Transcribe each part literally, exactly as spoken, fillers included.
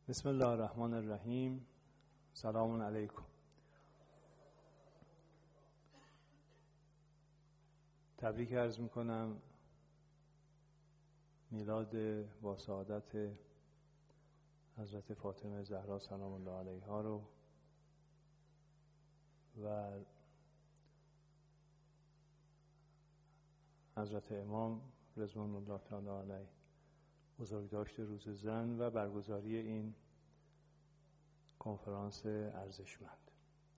بسم الله الرحمن الرحیم. سلام علیکم. تبریک عرض میکنم میلاد با سعادت حضرت فاطمه زهرا سلام الله علیها رو و حضرت امام رضوان الله تعالی علیه بزرگداشت روز زن و برگزاری این کنفرانس ارزشمند.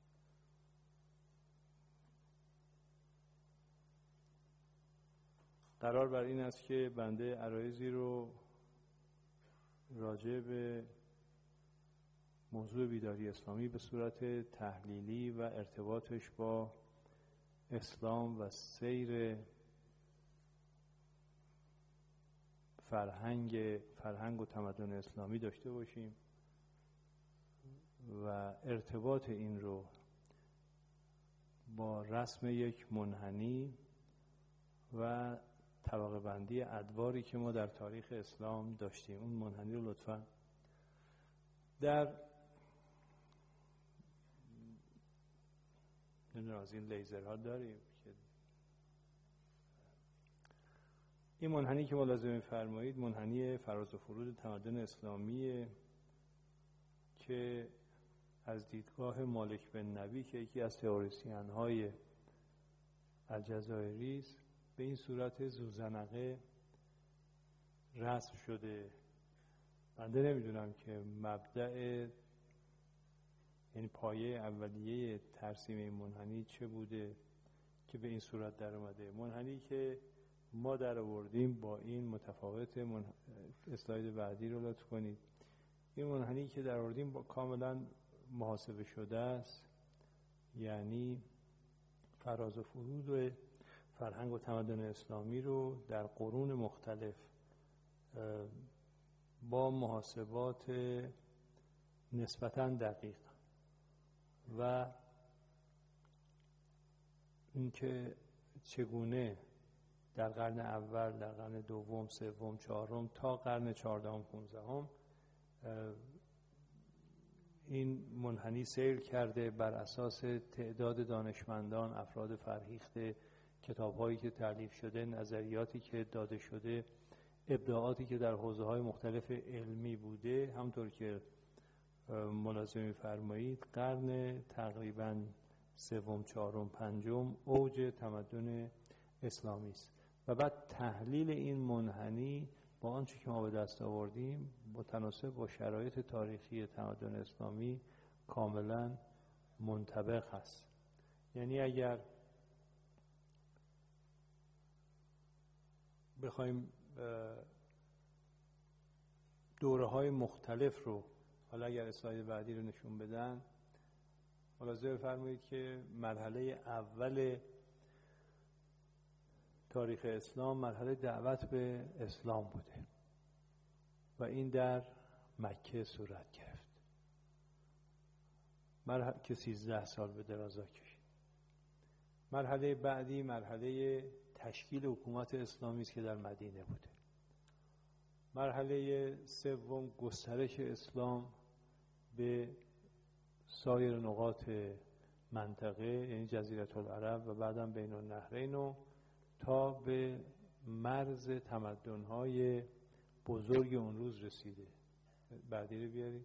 قرار بر این است که بنده عرایضی رو راجع به موضوع بیداری اسلامی به صورت تحلیلی و ارتباطش با اسلام و سیر فرهنگ فرهنگ و تمدن اسلامی داشته باشیم و ارتباط این رو با رسم یک منحنی و طبقه بندی ادواری که ما در تاریخ اسلام داشتیم. اون منحنی رو لطفاً در نمیدونم از این لیزرها داریم که این منحنی که ملاحظه می‌فرمایید منحنی فراز و فرود تمدن اسلامیه که از دیدگاه مالک بن نبی که یکی از تئوریسین‌های الجزایری است به این صورت زوزنقه رسم شده. بنده نمیدونم که مبدأ یعنی پایه اولیه ترسیم این منحنی چه بوده که به این صورت در اومده. منحنی که ما در آوردیم با این متفاوت. من... اسلاید بعدی رو لطف کنید. این منحنی که در آوردیم با کاملا محاسبه شده است، یعنی فراز و فرود و فرهنگ و تمدن اسلامی رو در قرون مختلف با محاسبات نسبتاً دقیق و اینکه چگونه در قرن اول، در قرن دوم، سوم، چهارم تا قرن چهاردهم، پانزدهم این منحنی سیر کرده بر اساس تعداد دانشمندان، افراد فرهیخته، کتاب‌هایی که تألیف شده، نظریاتی که داده شده، ابداعاتی که در حوزه‌های مختلف علمی بوده. همونطور که ملاحظه می‌فرمایید قرن تقریباً سوم، چهارم، پنجم اوج تمدن اسلامی است و بعد تحلیل این منحنی با آنچه که ما به دست آوردیم متناسب با شرایط تاریخی تمدن اسلامی کاملا منطبق است. یعنی اگر بخوایم دوره‌های مختلف رو، حالا اگر اسلاید بعدی رو نشون بدن، ملاحظه بفرمایید که مرحله اول تاریخ اسلام مرحله دعوت به اسلام بوده و این در مکه صورت گرفت، مرحله که سیزده سال به درازا کشید. مرحله بعدی مرحله تشکیل حکومت اسلامی است که در مدینه بوده. مرحله سوم گسترش اسلام به سایر نقاط منطقه، یعنی جزیره العرب و بعداً بین النهرین و تا به مرز تمدن‌های بزرگ اون روز رسیده. بعدی رو بیارید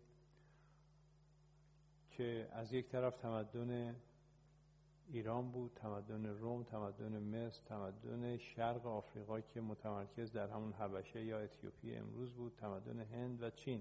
که از یک طرف تمدن ایران بود، تمدن روم، تمدن مصر، تمدن شرق آفریقا که متمرکز در همون حبشه یا اتیوپی امروز بود، تمدن هند و چین.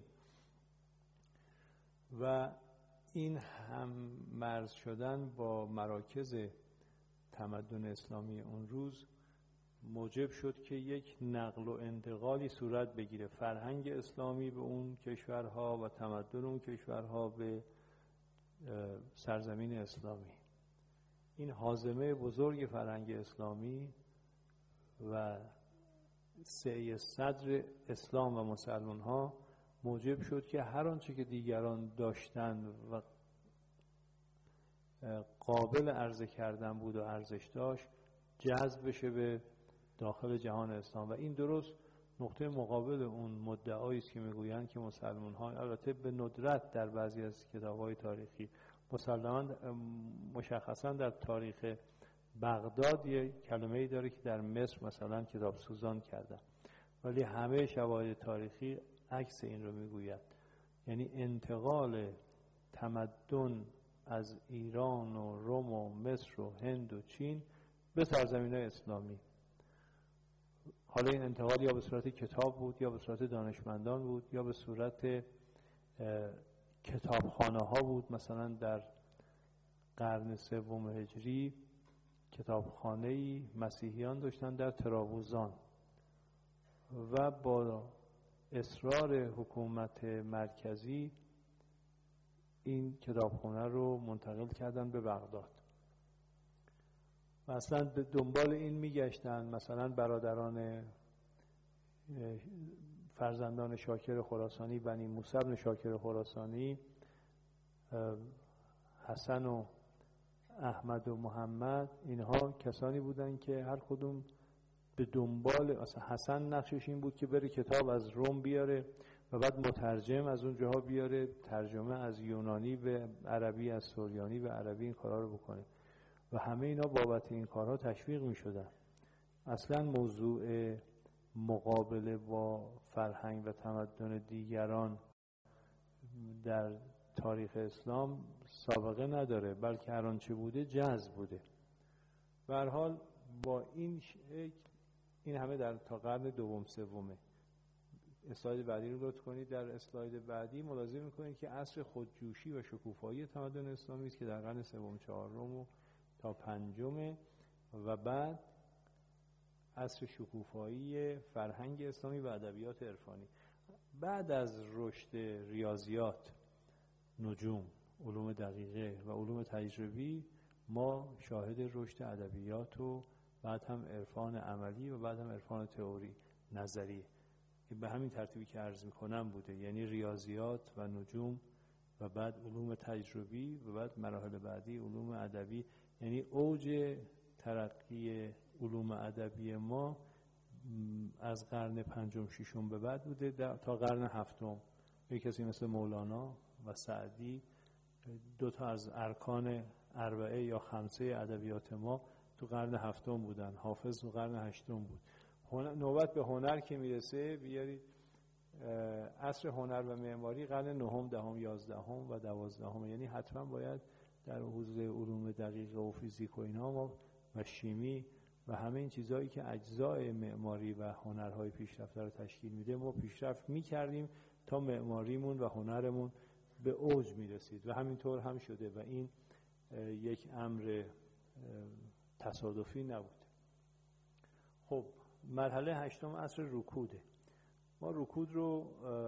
و این هم مرز شدن با مراکز تمدن اسلامی اون روز موجب شد که یک نقل و انتقالی صورت بگیره، فرهنگ اسلامی به اون کشورها و تمدن اون کشورها به سرزمین اسلامی. این هاضمه بزرگ فرهنگ اسلامی و سعی صدر اسلام و مسلمان ها موجب شد که هر آنچه که دیگران داشتند و قابل عرضه کردن بود و ارزش داشت جذب بشه به داخل جهان اسلام و این درست نقطه مقابل اون مدعایی است که میگویند که مسلمان ها، البته به ندرت در بعضی از کتاب‌های تاریخی، مسلماً مشخصاً در تاریخ بغداد یه کلمه‌ای داره که در مصر مثلا کتاب سوزان کردن، ولی همه شواهد تاریخی عکس این رو میگوید. یعنی انتقال تمدن از ایران و روم و مصر و هند و چین به سرزمین‌های اسلامی، حالا این انتقال یا به صورت کتاب بود یا به صورت دانشمندان بود یا به صورت کتابخانه ها بود. مثلا در قرن سوم هجری کتابخانه‌ای مسیحیان داشتن در تراوزان و با اصرار حکومت مرکزی این کتابخانه رو منتقل کردن به بغداد و اصلا به دنبال این میگشتن. مثلا برادران فرزندان شاکر خراسانی، بنی موسی بن شاکر خراسانی، حسن و احمد و محمد، اینها کسانی بودن که هر کدوم به دنبال، اصلا حسن نقشش این بود که بره کتاب از روم بیاره و بعد مترجم از اون جاها بیاره، ترجمه از یونانی به عربی، از سوریانی به عربی این کارا رو بکنه و همه اینا بابت این کارها تشویق می شدن. اصلا موضوع مقابله با فرهنگ و تمدن دیگران در تاریخ اسلام سابقه نداره، بلکه هر آنچه بوده جذب بوده. به هر حال با این شکل این همه در تا قرن دوم سومه. اسلاید بعدی رو لطف کنید. در اسلاید بعدی ملاحظه می‌کنید که عصر خودجوشی و شکوفایی تمدن اسلامی است که در قرن سوم چهارم و تا پنجم و بعد عصر شکوفایی فرهنگ اسلامی و ادبیات عرفانی. بعد از رشد ریاضیات، نجوم، علوم دقیقه و علوم تجربی ما شاهد رشد ادبیات و بعد هم عرفان عملی و بعد هم عرفان تئوری نظری که به همین ترتیبی که عرض میکنم بوده. یعنی ریاضیات و نجوم و بعد علوم تجربی و بعد مراحل بعدی علوم ادبی. یعنی اوج ترقی علوم ادبی ما از قرن پنجم ششم به بعد بوده تا قرن هفتم. یک کسی مثل مولانا و سعدی، دو تا از ارکان اربعه یا خمسه ادبیات ما تو قرن هفتم بودن. حافظ تو قرن هشتم بود. نوبت به هنر که میرسه، بیارید عصر هنر و معماری قرن نهم، دهم، یازدهم و دوازدهم. یعنی حتما باید در حوزه علوم دقیقه و فیزیک و اینا ما و شیمی و همه این چیزهایی که اجزای معماری و هنرهای پیشرفته رو تشکیل میده ما پیشرفت میکردیم تا معماریمون و هنرمون به اوج میرسید و همینطور هم شده و این یک امر تصادفی نبود. خب مرحله هشتم عصر رکوده. ما رکود رو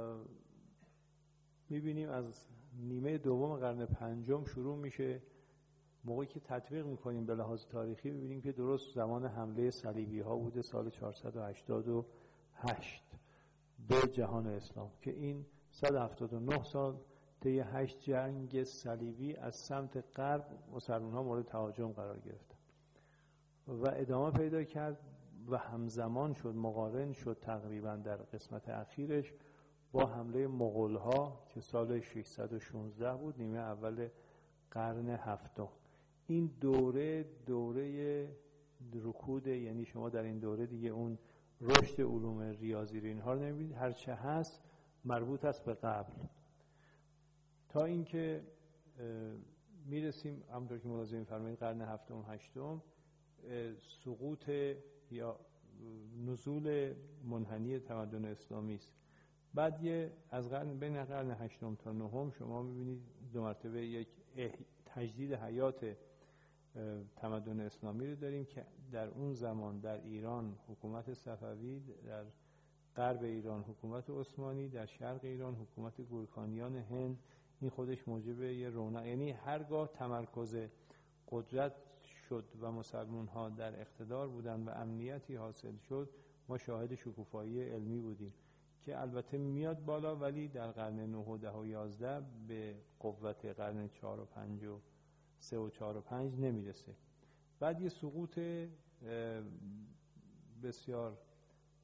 میبینیم از نیمه دوم قرن پنجم شروع میشه. موقعی که تطبیق میکنیم به لحاظ تاریخی ببینیم که درست زمان حمله صلیبی ها بوده، سال چهارصد و هشتاد و هشت به جهان اسلام، که این صد و هفتاد و نه سال طی هشت جنگ صلیبی از سمت غرب مسلمان ها مورد تهاجم قرار گرفتن و ادامه پیدا کرد و همزمان شد، مقارن شد تقریبا در قسمت اخیرش با حمله مغول ها که سال ششصد و شانزده بود، نیمه اول قرن هفتم. این دوره دوره رکود، یعنی شما در این دوره دیگه اون رشد علوم ریاضی رو اینها رو نمیبینید، هر چه هست مربوط است به قبل، تا اینکه میرسیم همونطور که ملاحظه می‌فرمایید قرن هفتم هشتم سقوط یا نزول منحنی تمدن اسلامی است. بعد یه از قرن بین قرن هشتم تا نهم شما می‌بینید دو مرتبه یک تجدید حیات تمدن اسلامی رو داریم که در اون زمان در ایران حکومت صفوی، در غرب ایران حکومت عثمانی، در شرق ایران حکومت گورکانیان هند. این خودش موجب یه رونق، یعنی هرگاه تمرکز قدرت شد و مسلمان ها در اقتدار بودن و امنیتی حاصل شد، ما شاهد شکوفایی علمی بودیم که البته میاد بالا ولی در قرن نه و ده و یازده به قوت قرن چهار و پنج و سه و چهار و پنج نمیرسه. بعد یه سقوط بسیار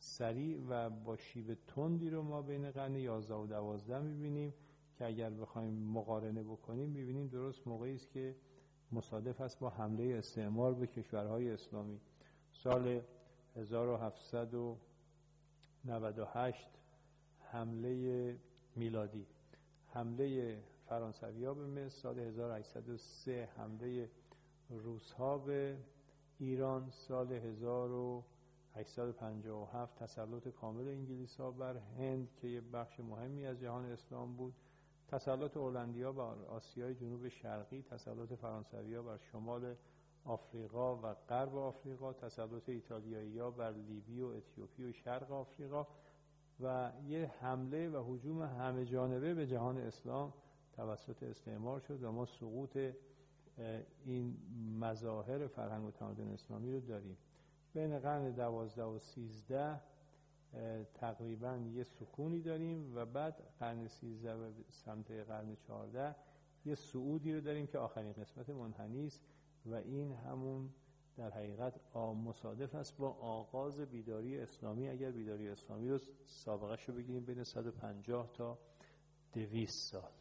سریع و با شیب تندی رو ما بین قرن یازده و دوازده می‌بینیم که اگر بخوایم مقارنه بکنیم می‌بینیم درست موقعی است که مصادف است با حمله استعمار به کشورهای اسلامی. سال هزار و هفتصد و نود و هشت حمله میلادی، حمله فرانسوی‌ها به مصر، سال هزار و هشتصد و سه حمله روس‌ها به ایران، سال هزار و هشتصد و پنجاه و هفت تسلط کامل انگلیس‌ها بر هند که یه بخش مهمی از جهان اسلام بود، تسلط هلندی‌ها بر آسیای جنوب شرقی، تسلط فرانسوی‌ها بر شمال آفریقا و غرب آفریقا، تسلط ایتالیایی‌ها بر لیبی و اتیوپی و شرق آفریقا و یه حمله و هجوم همه جانبه به جهان اسلام توسط استعمار شد و ما سقوط این مظاهر فرهنگ و تمدن اسلامی رو داریم. بین قرن دوازده و سیزده تقریبا یه سکونی داریم و بعد قرن سیزده و سمت قرن چهارده یه صعودی رو داریم که آخرین قسمت منحنی است و این همون در حقیقت مصادف است با آغاز بیداری اسلامی. اگر بیداری اسلامی رو سابقه‌اش رو بگیریم بین صد و پنجاه تا دویست سال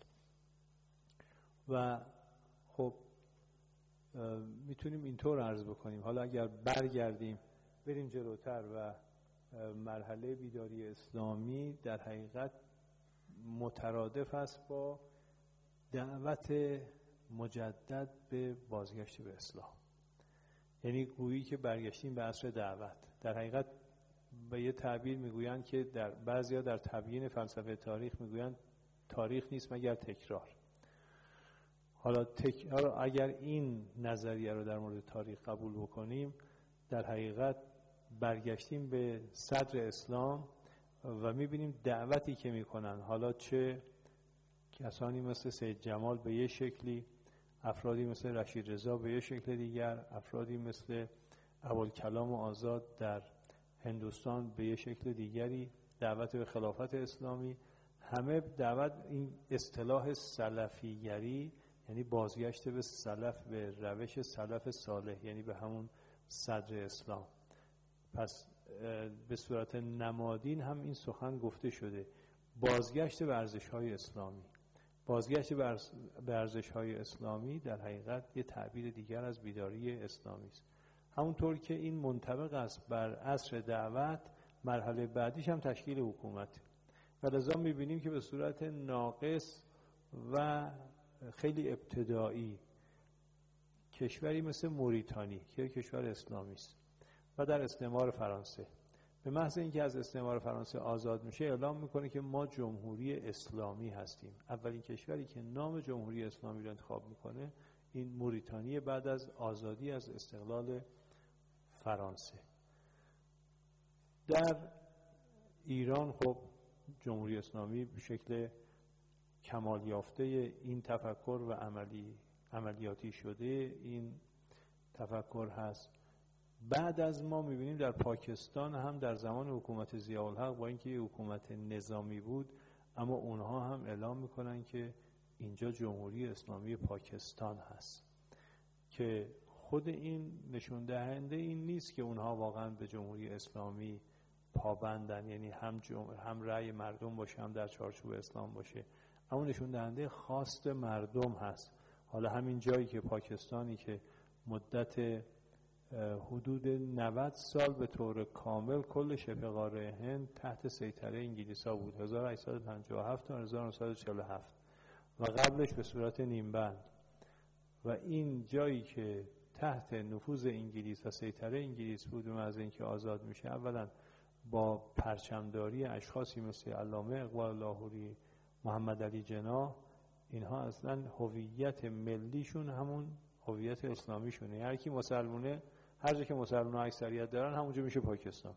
و خب میتونیم اینطور عرض بکنیم. حالا اگر برگردیم بریم جلوتر و مرحله بیداری اسلامی در حقیقت مترادف است با دعوت مجدد به بازگشت به اسلام، یعنی گویی که برگشتیم به عصر دعوت. در حقیقت به یه تعبیر میگویند که در بعضیا در تبیین فلسفه تاریخ میگویند تاریخ نیست مگر تکرار. حالا تکرار اگر این نظریه رو در مورد تاریخ قبول بکنیم، در حقیقت برگشتیم به صدر اسلام و میبینیم دعوتی که میکنن، حالا چه کسانی مثل سید جمال به یه شکلی، افرادی مثل رشید رضا به یه شکل دیگر، افرادی مثل ابوالکلام آزاد در هندوستان به یه شکل دیگری، دعوت به خلافت اسلامی، همه دعوت این اصطلاح سلفیگری یعنی بازگشت به سلف، به روش سلف صالح، یعنی به همون صدر اسلام. پس به صورت نمادین هم این سخن گفته شده، بازگشت به ارزش‌های اسلامی. بازگشت به ارزش‌های اسلامی در حقیقت یه تعبیر دیگر از بیداری اسلامی است. همونطور که این منطبق است بر عصر دعوت، مرحله بعدیش هم تشکیل حکومت و لذا می‌بینیم که به صورت ناقص و خیلی ابتدایی کشوری مثل موریتانی که کشور اسلامی است و در استعمار فرانسه، به محض اینکه از استعمار فرانسه آزاد میشه اعلام میکنه که ما جمهوری اسلامی هستیم. اولین کشوری که نام جمهوری اسلامی رو انتخاب میکنه این موریتانی بعد از آزادی از استقلال فرانسه. در ایران خب جمهوری اسلامی به شکل کمال یافته این تفکر و عملی عملیاتی شده این تفکر هست. بعد از ما میبینیم در پاکستان هم در زمان حکومت ضیاءالحق با اینکه حکومت نظامی بود اما اونها هم اعلام میکنن که اینجا جمهوری اسلامی پاکستان هست، که خود این نشون دهنده این نیست که اونها واقعا به جمهوری اسلامی پابندن، یعنی هم جمهور هم رأی مردم باشه هم در چارچوب اسلام باشه، اما نشون دهنده خواست مردم هست. حالا همین جایی که پاکستانی که مدت حدود نود سال به طور کامل کل شبه قاره هند تحت سیطره انگلیس‌ها بود، هزار و هشتصد و پنجاه و هفت تا هزار و نهصد و چهل و هفت و قبلش به صورت نیمبند، و این جایی که تحت نفوذ انگلیس و سیطره انگلیس بود و از اینکه آزاد میشه اولا با پرچمداری اشخاصی مثل علامه اقبال لاهوری، محمد علی جناح، اینها اصلا هویت ملیشون همون هویت اسلامیشونه. هر کی مسلمونه، هر جا که مسلمان اکثریت دارن همونجا میشه پاکستان.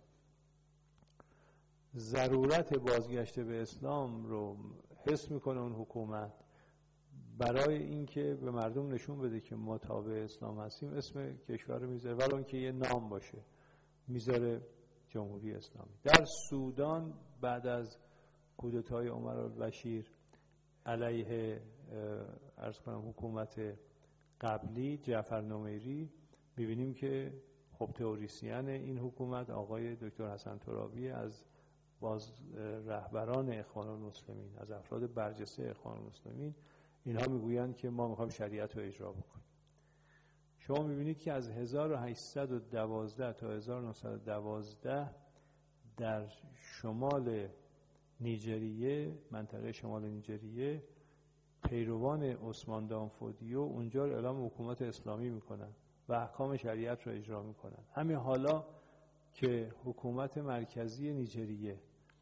ضرورت بازگشت به اسلام رو حس میکنه اون حکومت برای اینکه به مردم نشون بده که ما تابع اسلام هستیم، اسم کشور رو میذاره ولو اینکه یه نام باشه، میذاره جمهوری اسلامی. در سودان بعد از کودتای عمر البشیر علیه عرض کنم حکومت قبلی جعفر نمیری، میبینیم که خب تئوریسین این حکومت آقای دکتر حسن ترابی از باز رهبران اخوان المسلمین، از افراد برجسته اخوان المسلمین، اینها میگویند که ما میخوایم شریعت رو اجرا بکنیم. شما میبینید که از هزار و هشتصد و دوازده تا هزار و نهصد و دوازده در شمال نیجریه، منطقه شمال نیجریه، پیروان عثمان دانفودیو اونجا اعلام حکومت اسلامی میکنن و احکام شریعت رو اجرا میکنن. همین حالا که حکومت مرکزی نیجریه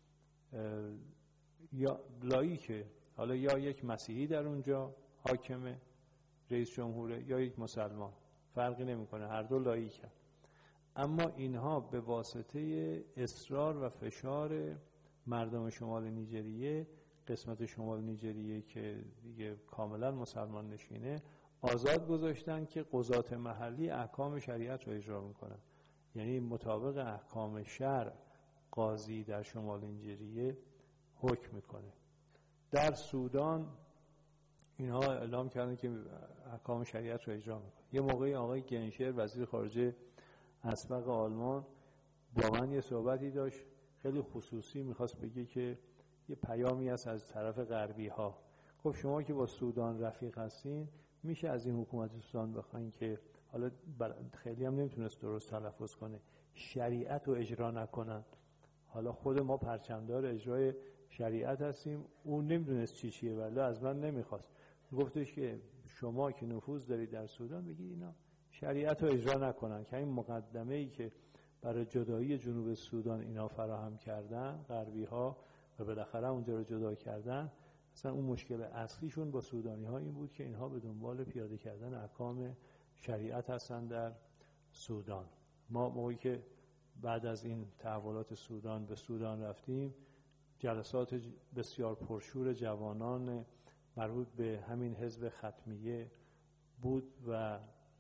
یا لاییکه، حالا یا یک مسیحی در اونجا حاکمه رئیس جمهوره یا یک مسلمان، فرقی نمیکنه، هر دو لاییکه، اما اینها به واسطه اصرار و فشار مردم شمال نیجریه، قسمت شمال نیجریه که دیگه کاملا مسلمان نشینه، آزاد گذاشتن که قضات محلی احکام شریعت رو اجرا میکنن. یعنی مطابق احکام شرع قاضی در شمال نیجریه حکم میکنه. در سودان اینها اعلام کردن که احکام شریعت رو اجرا میکنه. یه موقعی آقای گنشر وزیر خارجه اسبق آلمان با من یه صحبتی داشت خیلی خصوصی، میخواست بگه که یه پیامی هست از طرف غربی ها. خب شما که با سودان رفیق هستین، میشه از این حکومت سودان بخواین که حالا خیلی هم نمیتونست درست تلفظ کنه، شریعت رو اجرا نکنن. حالا خود ما پرچمدار اجرای شریعت هستیم، اون نمیدونست چی چیه ولی از من نمیخواست. گفتش که شما که نفوذ دارید در سودان بگید اینا شریعت رو اجرا نکنن، که این مقدمه ای که برای جدایی جنوب سودان اینا فراهم کردن غربی ها و بالاخره اونجا رو جدا کردن، اصلا اون مشکل اصلیشون با سودانی ها این بود که اینها به دنبال پیاده کردن احکام شریعت هستن در سودان. ما موقعی که بعد از این تحولات سودان به سودان رفتیم، جلسات بسیار پرشور جوانان مربوط به همین حزب ختمیه بود و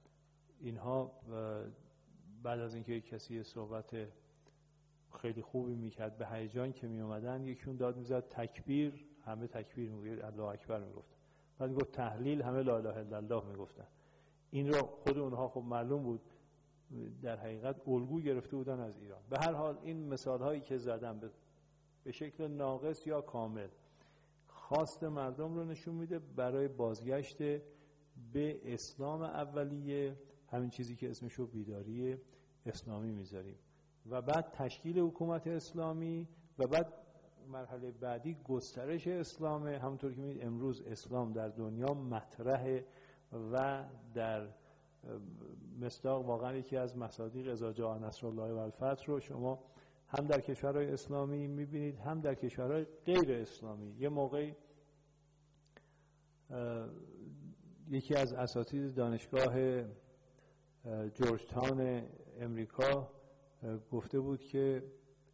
اینها بعد از اینکه کسی صحبت خیلی خوبی میکرد به هیجان که میومدن، یکیشون داد میزد تکبیر، همه تکبیر میگفت، الله اکبر میگفتن، بعد میگفت تحلیل، همه لا اله الا الله میگفتن. این را خود اونها خب معلوم بود در حقیقت الگو گرفته بودن از ایران. به هر حال این مثال هایی که زدم به شکل ناقص یا کامل خواست مردم رو نشون میده برای بازگشت به اسلام اولیه، همین چیزی که اسمشو بیداری اسلامی میذاریم، و بعد تشکیل حکومت اسلامی و بعد مرحله بعدی گسترش اسلامه. همونطور که می‌بینید امروز اسلام در دنیا مطرحه و در مصداق واقعا یکی از مصادیق اذا جاء نصر الله و الفتح رو شما هم در کشورهای اسلامی می‌بینید هم در کشورهای غیر اسلامی. یه موقعی یکی از اساتید دانشگاه جورج تاون امریکا گفته بود که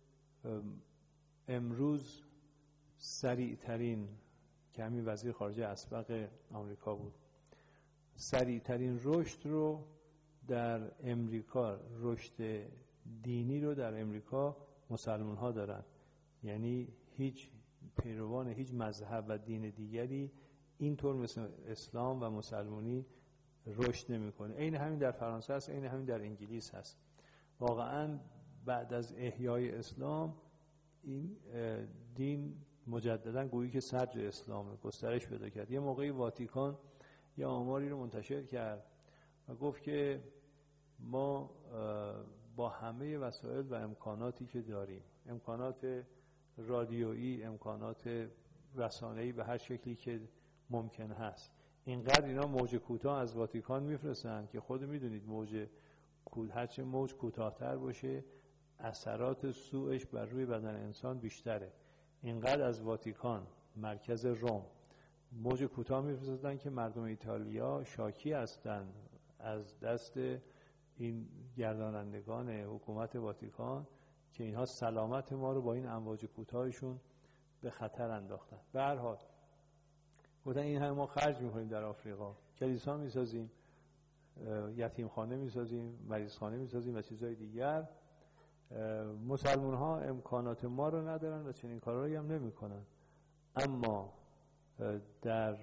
امروز سریع ترین، که همین وزیر خارجه اسبق آمریکا بود، سریع ترین رشد رو در امریکا، رشد دینی رو در امریکا مسلمان ها دارن. یعنی هیچ پیروان هیچ مذهب و دین دیگری اینطور مثل اسلام و مسلمانی رشد نمیکنه. این همین در فرانسه هست، این همین در انگلیس هست. واقعا بعد از احیای اسلام این دین مجددا گویی که صدر اسلام گسترش پیدا کرد. یه موقعی واتیکان یه آماری رو منتشر کرد و گفت که ما با همه وسایل و امکاناتی که داریم، امکانات رادیویی، امکانات رسانه‌ای به هر شکلی که ممکن هست، اینقدر اینا موج کوتاه از واتیکان میفرستن که خود میدونید موج هرچه موج کوتاه‌تر باشه اثرات سوءش بر روی بدن انسان بیشتره. اینقدر از واتیکان، مرکز روم، موج کوتاه میفرستن که مردم ایتالیا شاکی هستن از دست این گردانندگان حکومت واتیکان که اینها سلامت ما رو با این امواج کوتاهشون به خطر انداختن. به هر حال گفتن این همه ما خرج میکنیم در آفریقا، کلیسا میسازیم، یتیم خانه میسازیم، مریض خانه میسازیم و چیزهای دیگر، مسلمان ها امکانات ما رو ندارن و چنین کارهایی هم نمی کنن. اما در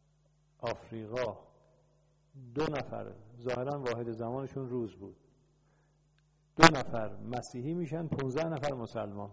آفریقا دو نفر ظاهرا واحد زمانشون روز بود، دو نفر مسیحی میشن، پونزده نفر مسلمان.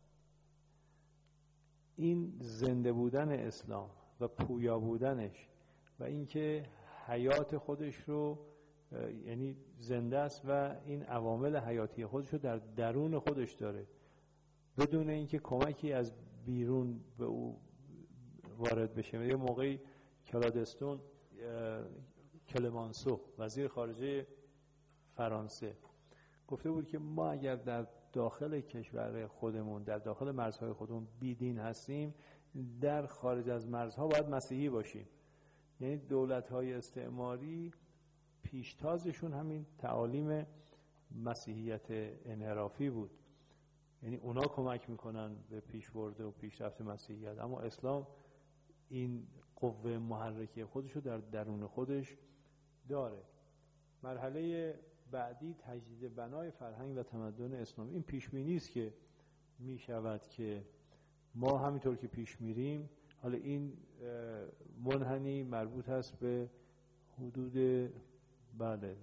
این زنده بودن اسلام و پویا بودنش و اینکه حیات خودش رو یعنی زنده است و این عوامل حیاتی خودش رو در درون خودش داره بدون اینکه کمکی از بیرون به او وارد بشه. یه موقعی کلادستون کلمانسو وزیر خارجه فرانسه گفته بود که ما اگر در داخل کشور خودمون در داخل مرزهای خودمون بیدین هستیم، در خارج از مرزها باید مسیحی باشیم. یعنی دولت‌های استعماری پیشتازشون همین تعالیم مسیحیت انحرافی بود، یعنی اونا کمک میکنن به پیشبرد و پیشرفت مسیحیت، اما اسلام این قوه محرکه خودش رو در درون خودش داره. مرحله بعدی تجدید بنای فرهنگ و تمدن اسلامی. این پیش بینی است که میشود که ما همینطور که پیش میریم، حالا این منحنی مربوط هست به حدود بله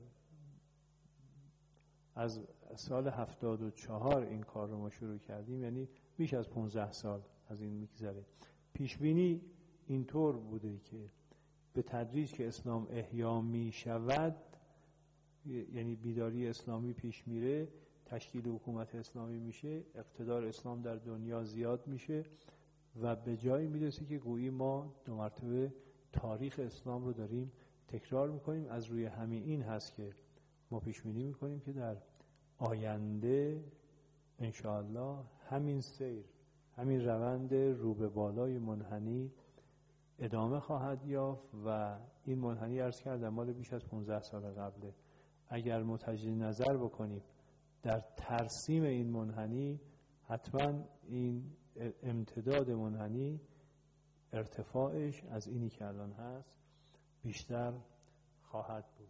از سال هفتاد و چهار این کار رو ما شروع کردیم، یعنی بیش از پانزده سال از این میگذره. پیش بینی اینطور بوده که به تدریج که اسلام احیا می شود، یعنی بیداری اسلامی پیش میره، تشکیل حکومت اسلامی میشه، اقتدار اسلام در دنیا زیاد میشه و به جایی میرسه که گویی ما دو مرتبه تاریخ اسلام رو داریم تکرار میکنیم. از روی همین این هست که ما پیش بینی میکنیم که در آینده انشاءالله همین سیر، همین روند رو به بالای منحنی ادامه خواهد یافت و این منحنی عرض کردم مال بیش از پانزده سال قبله. اگر متجدد نظر بکنیم در ترسیم این منحنی، حتما این امتداد منحنی ارتفاعش از اینی که الان هست بیشتر خواهد بود.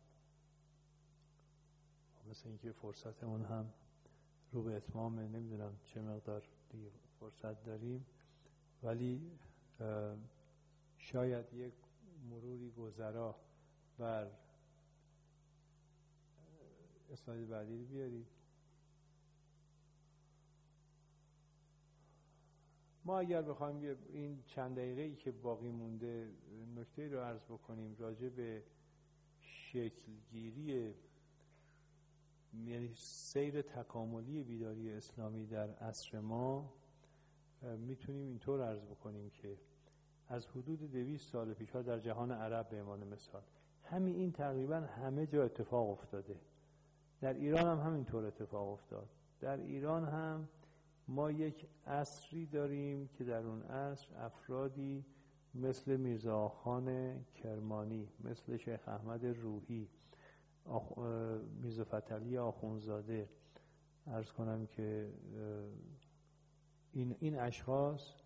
مثل اینکه فرصتمون هم رو به اتمام، نمیدونم چه مقدار دیگه فرصت داریم، ولی شاید یک مروری گذرا بر اسلاید بعدی رو بیارید. ما اگر بخوایم این چند دقیقه‌ای که باقی مونده نکته رو عرض بکنیم راجع به شکلگیری، یعنی سیر تکاملی بیداری اسلامی در عصر ما، میتونیم اینطور عرض بکنیم که از حدود دویست سال پیش ها در جهان عرب به عنوان مثال همین این تقریبا همه جا اتفاق افتاده. در ایران هم همینطور اتفاق افتاد. در ایران هم ما یک عصری داریم که در اون عصر افرادی مثل میرزا آخان کرمانی، مثل شیخ احمد روحی، آخ... میرزا فتحعلی آخوندزاده، عرض کنم که این این اشخاص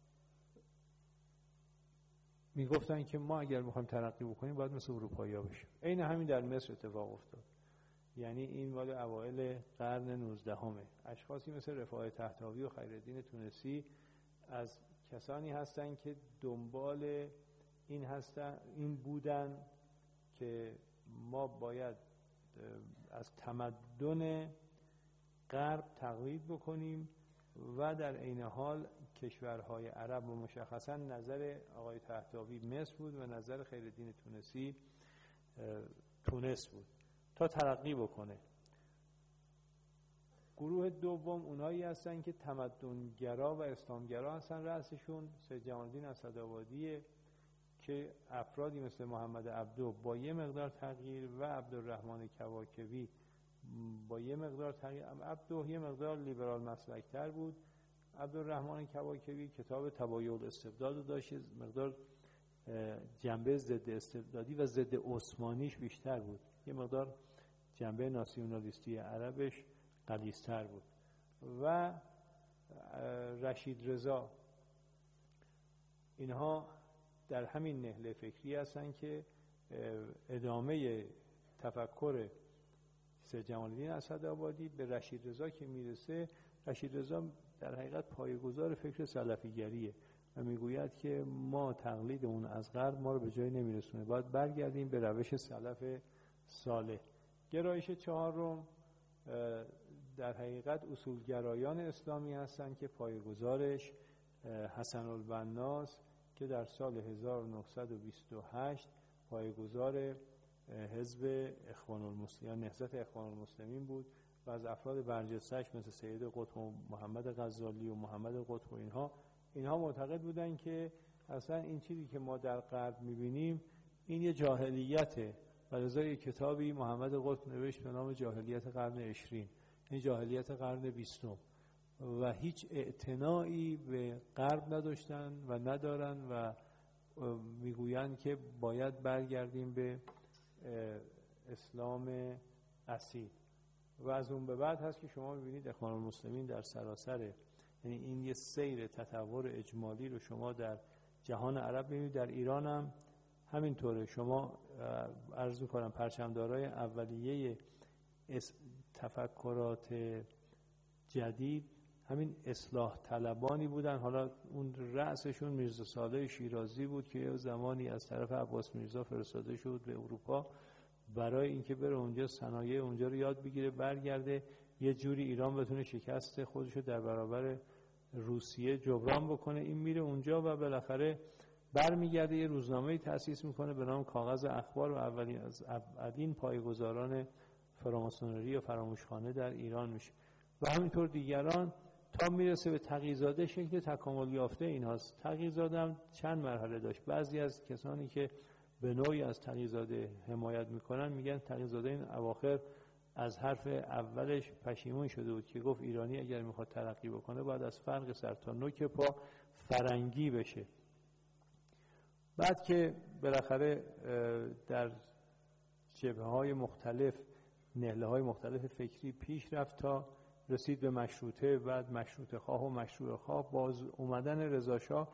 میگفتن که ما اگر میخوایم ترقی بکنیم باید مثل اروپایی‌ها بشیم. عین همین در مصر اتفاق افتاد. یعنی این مال اوایل قرن نوزدهمه. اشخاصی مثل رفاعه طهطاوی و خیرالدین تونسی از کسانی هستن که دنبال این هستن این بودن که ما باید از تمدن غرب تقلید بکنیم و در عین حال کشورهای عرب و مشخصا نظر آقای طهطاوی مصر بود و نظر خیرالدین تونسی تونس بود تا ترقی بکنه. گروه دوم اونایی هستن که تمدنگرا و اسلامگرا هستن، رأسشون سید جمال الدین اسدآبادیه که افرادی مثل محمد عبدو با یه مقدار تغییر و عبدالرحمن کواکبی با یه مقدار تغییر. عبدو یه مقدار لیبرال مسلکتر بود، عبدالرحمن کواکبی کتاب تبایع الاستبداد رو داشت، مقدار جنبه ضد استبدادی و ضد عثمانیش بیشتر بود، یه مقدار جنبه ناسیونالیستی عربش غلیظتر بود. و رشید رضا، اینها در همین نهله فکری هستن که ادامه تفکر سید جمال الدین اسدآبادی به رشید رضا که میرسه، رشید رضا در حقیقت پایه‌گذار فکر سلفیگریه و میگوید که ما تقلید اون از غرب ما رو به جایی نمیرسونه، باید برگردیم به روش سلف صالح. گرایش چهارم در حقیقت اصولگرایان اسلامی هستند که پایه‌گذارش حسن البناست که در سال هزار و نهصد و بیست و هشت پایه‌گذار حزب اخوان المسلمین، نهضت اخوان المسلمین بود و از افراد برجسته‌اش مثل سید قطب و محمد غزالی و محمد قطب و اینها اینها معتقد بودن که اصلا این چیزی که ما در غرب می‌بینیم این یه جاهلیته و لذا یک کتابی محمد قطب نوشت به نام جاهلیت قرن عشرین، این جاهلیت قرن بیستم و هیچ اعتنایی به غرب نداشتن و ندارن و میگویند که باید برگردیم به اسلام اصیل. و از اون به بعد هست که شما میبینید اخوان المسلمین در سراسر، یعنی این یه سیر تطور اجمالی رو شما در جهان عرب میبینید، در ایران هم همینطوره. شما عرض میکنم پرچمدارای اولیه تفکرات جدید همین اصلاح طلبانی بودن. حالا اون رأسشون میرزا صالح شیرازی بود که یه زمانی از طرف عباس میرزا فرستاده شد به اروپا برای اینکه بره اونجا صنایع اونجا رو یاد بگیره، برگرده یه جوری ایران بتونه شکست خودش رو در برابر روسیه جبران بکنه. این میره اونجا و بالاخره برمیگرده یه روزنامه‌ای تأسیس میکنه به نام کاغذ اخبار و اولین از اولین پایه‌گذاران فراماسونری و فراموشخانه در ایران میشه و همینطور دیگران تا میرسه به تقی‌زاده. شکل تکامل یافته اینهاست. تقی‌زاده هم چند مرحله داشت. بعضی از کسانی که به نوعی از تقی‌زاده حمایت میکنن میگن تقی‌زاده این اواخر از حرف اولش پشیمون شده بود که گفت ایرانی اگر میخواد ترقی بکنه باید از فرق سر تا نوک پا فرنگی بشه. بعد که بالاخره در جبهه‌های مختلف نهله‌های مختلف فکری پیش رفت تا رسید به مشروطه، بعد مشروطه خواه و مشروع خواه، باز اومدن رضا شاه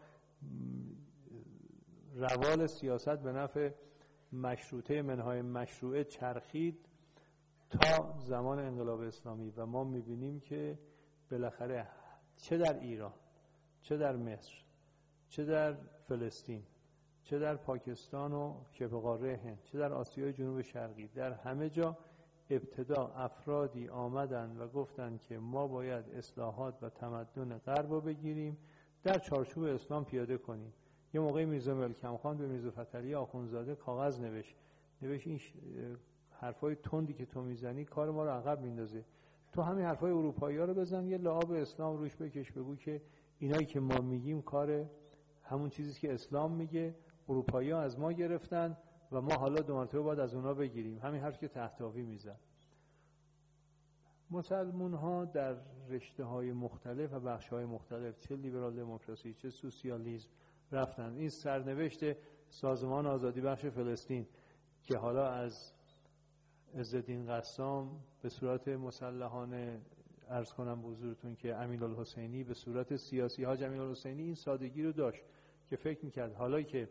روال سیاست به نفع مشروطه منهای مشروعه چرخید تا زمان انقلاب اسلامی و ما میبینیم که بالاخره چه در ایران، چه در مصر، چه در فلسطین، چه در پاکستان و شبه قاره هند، چه در آسیای جنوب شرقی، در همه جا ابتدا افرادی آمدن و گفتن که ما باید اصلاحات و تمدن غرب رو بگیریم در چارچوب اسلام پیاده کنیم. یه موقعی میرزا ملکم خان به میرزا فتحعلی آخوندزاده کاغذ نوشت نوشت این حرفای تندی که تو میزنی کار ما رو عقب میندازه، تو همین حرفای اروپایی‌ها رو بزن، یه لعاب اسلام روش بکش، بگو که اینایی که ما میگیم کار همون چیزی که اسلام میگه، اروپایی‌ها از ما گرفتن و ما حالا دو مرتبه باید از اونا بگیریم. همین حرف که تحتاوی میزن. مسلمون ها در رشته های مختلف و بخش های مختلف، چه لیبرال دموکراسی چه سوسیالیسم، رفتن. این سرنوشت سازمان آزادی بخش فلسطین که حالا از عزالدین قسام به صورت مسلحانه عرض کنم به حضورتون که امیرالحسینی به صورت سیاسی، حاج امیرالحسینی این سادگی رو داشت که فکر میکرد حالا که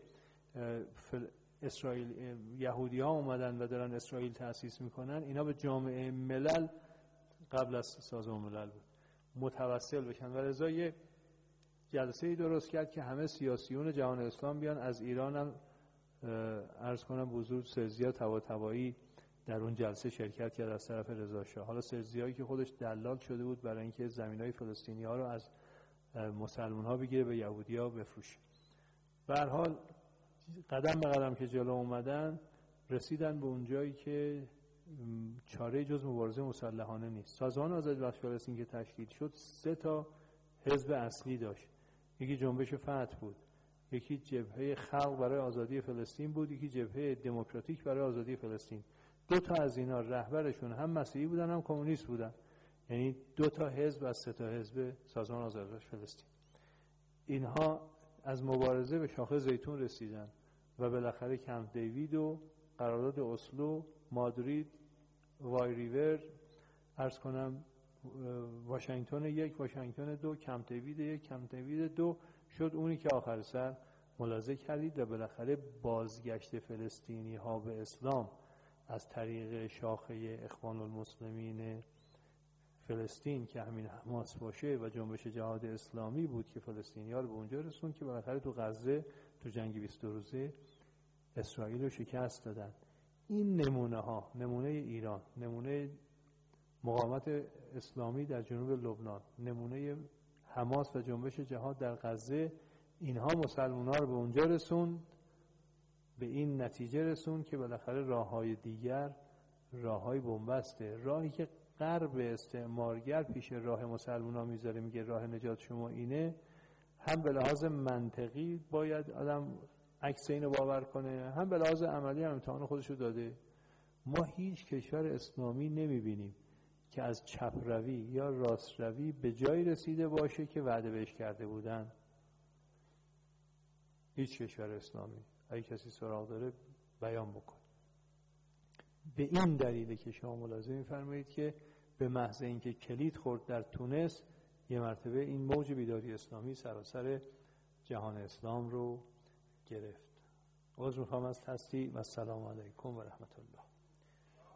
اسرائیل یهودی ها اومدن و دارن اسرائیل تأسیس میکنن، اینا به جامعه ملل قبل از سازمان ملل بود متوسل بشن و لذا یه جلسه‌ای درست کرد که همه سیاسیون جهان اسلام بیان. از ایران هم عرض کنم به حضور سرزیا طباطبایی در اون جلسه شرکت کرد از طرف رضا شاه. حالا سرزیایی که خودش دلال شده بود برای اینکه زمینای فلسطینی ها رو از مسلمان ها بگیره به یهودی ها بفروشه. به هر حال قدم به قدم که جلو اومدن رسیدن به اون جایی که چاره جز مبارزه مسلحانه نیست. سازمان آزادی بخش فلسطین که تشکیل شد سه تا حزب اصلی داشت. یکی جنبش فتح بود، یکی جبهه خلق برای آزادی فلسطین بود، یکی جبهه دموکراتیک برای آزادی فلسطین. دو تا از اینا رهبرشون هم مسیحی بودن هم کمونیست بودن، یعنی دو تا حزب از سه تا حزب سازمان آزادی بخش فلسطین. اینها از مبارزه به شاخه زیتون رسیدن و بالاخره کمپ دیوید و قرارداد اسلو، مادرید، وای ریور، عرض کنم واشنگتن یک، واشنگتن دو، کمپ دیوید یک، کمپ دیوید دو شد اونی که آخر سر ملاحظه کردید و بالاخره بازگشت فلسطینی ها به اسلام از طریق شاخه اخوان المسلمین فلسطین که همین حماس باشه و جنبش جهاد اسلامی بود که فلسطینی ها رو به اونجا رسوند که بالاخره تو غزه تو جنگ بیست روزه اسرائیل رو شکست دادن. این نمونه ها، نمونه ایران، نمونه مقاومت اسلامی در جنوب لبنان، نمونه حماس و جنبش جهاد در غزه، اینها مسلمان‌ها رو به اونجا رسوند، به این نتیجه رسوند که بالاخره راه‌های دیگر راه‌های بنبسته. راهی که غرب استعمارگر پیش راه مسلمان‌ها میذاره، میگه راه نجات شما اینه، هم به لحاظ منطقی باید آدم عکس اینو باور کنه، هم به لحاظ عملی هم امتحان خودشو داده. ما هیچ کشور اسلامی نمیبینیم که از چپ روی یا راست روی به جایی رسیده باشه که وعده بهش کرده بودن. هیچ کشور اسلامی. اگه کسی سراغ داره بیان بکن. به این دلیله که شما ملاحظه می‌فرمایید که به محض اینکه کلید خورد در تونس، یه مرتبه این موج بیداری اسلامی سراسر جهان اسلام رو گرفت. عذر میخوام از تصدیق و السلام علیکم و رحمت الله.